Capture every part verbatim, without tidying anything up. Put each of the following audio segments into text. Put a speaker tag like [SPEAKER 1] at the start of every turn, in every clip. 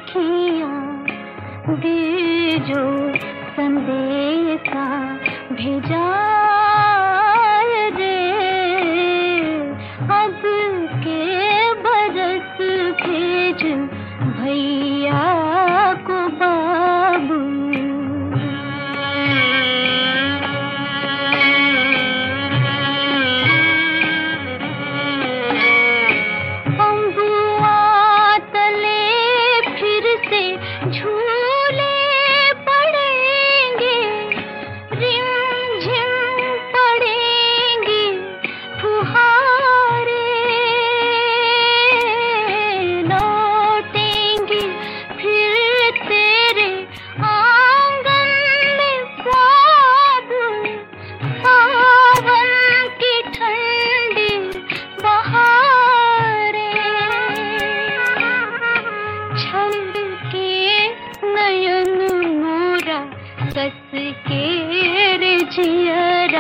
[SPEAKER 1] सखियाँ दे जो संदेशा भेजा रे, अब के बरस भेज भैया को बाबू। कस के रे जियरा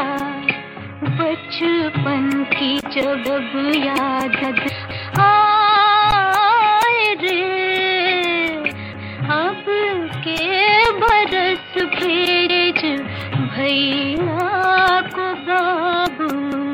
[SPEAKER 1] बचपन की जब याद आए रे, अब के बरस भेज भैया को बाबू।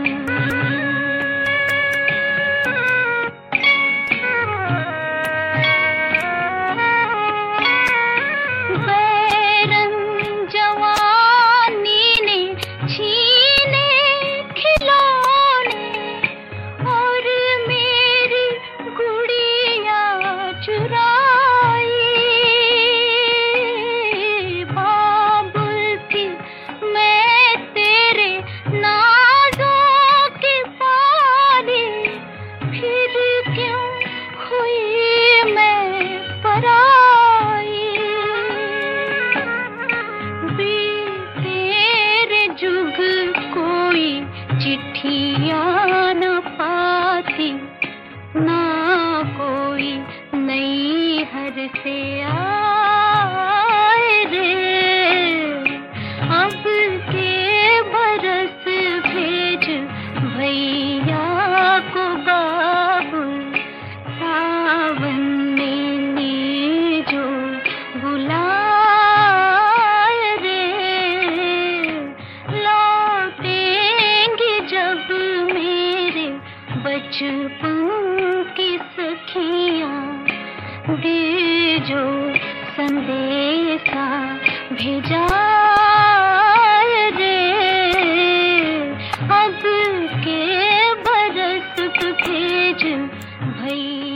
[SPEAKER 1] चिट्ठियाँ न पाती ना कोई नई हर से आए रे, अब के बरस भेज भैया को बाबू। सावन में नी जो बुला बचपन की सखियाँ दे जो संदेशा भेजा रे, अब के बरस भेज भैया।